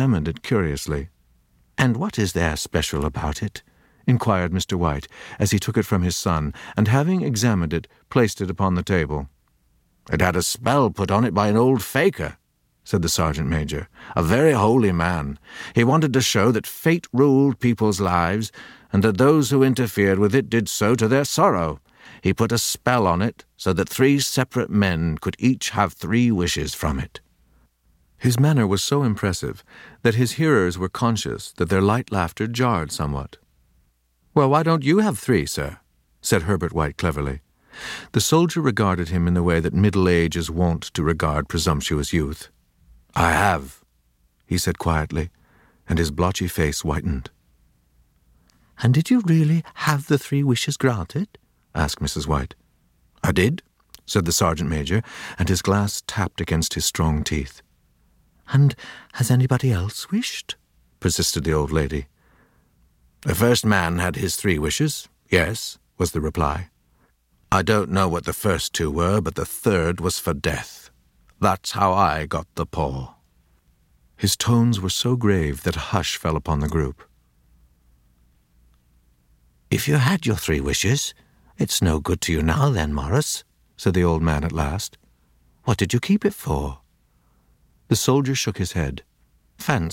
examined it curiously. "And what is there special about it?" inquired Mr. White, as he took it from his son, and having examined it, placed it upon the table. "It had a spell put on it by an old faker," said the sergeant major, "a very holy man. He wanted to show that fate ruled people's lives, and that those who interfered with it did so to their sorrow. He put a spell on it so that 3 separate men could each have 3 wishes from it." His manner was so impressive that his hearers were conscious that their light laughter jarred somewhat. "Well, why don't you have 3, sir?" said Herbert White cleverly. The soldier regarded him in the way that middle age is wont to regard presumptuous youth. "I have," he said quietly, and his blotchy face whitened. "And did you really have the 3 wishes granted?" asked Mrs. White. "I did," said the sergeant major, and his glass tapped against his strong teeth. "And has anybody else wished?" persisted the old lady. "The first man had his 3 wishes, yes," was the reply. "I don't know what the first 2 were, but the 3rd was for death. That's how I got the paw." His tones were so grave that a hush fell upon the group. "If you had your 3 wishes, it's no good to you now then, Morris," said the old man at last. "What did you keep it for?" The soldier shook his head. "Fancy